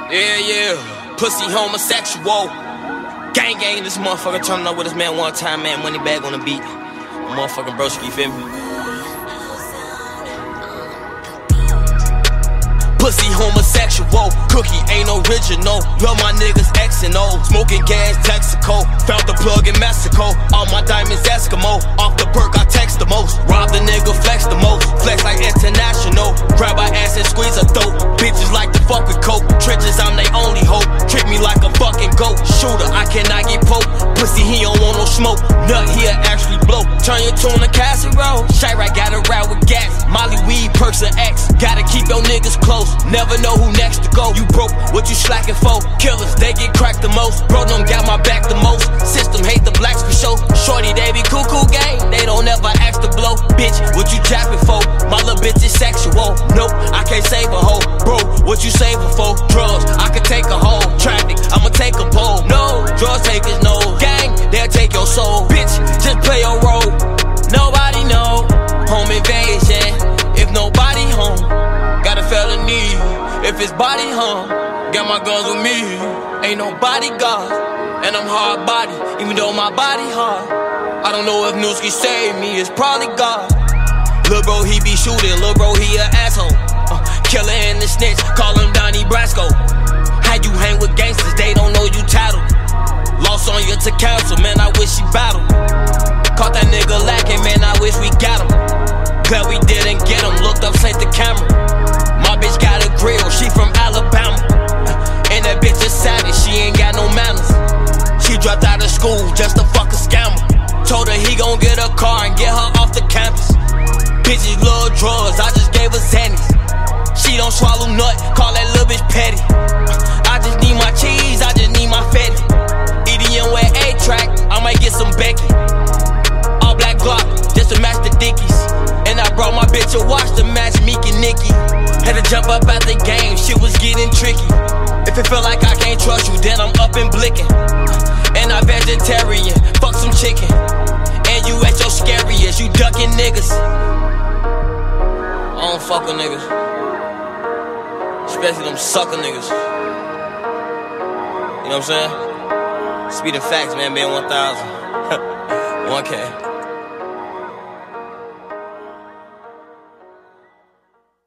Yeah, pussy homosexual. Gang, this motherfucker turning up with his man one time, man. Money bag on the beat. Motherfucking broski, you feel me? Pussy homosexual, cookie ain't original. Love my niggas X and O. Smoking gas, Texaco. Found the plug in Mexico. All my diamonds Eskimo. Off the perk, I text the most. Rob the nigga, flex the most. Flex like international. Grab my ass and squeeze a throat. Bitches like to fuck with coke. Trenches, I'm they only hope. Treat me like a fucking goat. Shooter, I cannot get poked. Pussy, he don't want no smoke. Nut, he'll actually blow. Turn your tune to casserole. Chirac got a route with gas. Molly weed, perks and X. Gotta keep your niggas close. Never know who next to go. You broke, what you slacking for? Killers, they get cracked the most. Bro, them got my back the most. System hate the blacks for show. Shorty, they be cuckoo gang. They don't ever ask to blow. Bitch, what you japping for? My little bitch is sexual. Nope, I can't save a hoe. Bro, what you saving for? Drugs, I can take a hoe. Traffic, I'ma take a pole. No, drug takers, no. Gang, they'll take your soul. Bitch, just play your role. Nobody know. Home invasion. If nobody home, got a felony. If it's body home, got my guns with me. Ain't no bodyguard, and I'm hard body, even though my body hard. I don't know if Newski saved me, it's probably God. Lil' bro, he be shooting, lil' bro, he an asshole. Killer and the snitch, call him Donnie Brasco. How you hang with gangsters, they don't know you tattled. Lost on you to council, man, I wish he battled. Caught that nigga lacking, man, I wish we got him. Glad we didn't get him, looked up, sent the camera. My bitch got a grill, she from Alabama. And that bitch is savage, she ain't got no manners. She dropped out of school just to fuck a scammer. Told her he gon' get a car and get her off the campus. Bitches love drugs, I just gave her Xannies. She don't swallow nut, call that little bitch petty. I just need my cheese, I just need my fetty. EDM with A-track, I might get some Becky. All black Glock, just to match the Dickies. And I brought my bitch a watch to match Meek and Nicki. Had to jump up out the game, shit was getting tricky. If it feel like I can't trust you, then I'm up and blicking. And I vegetarian, fuck some chicken. And you at your scariest, you ducking niggas. I don't fuck with niggas, especially them sucker niggas. You know what I'm saying? Speed of facts, man, being 1,000. 1K.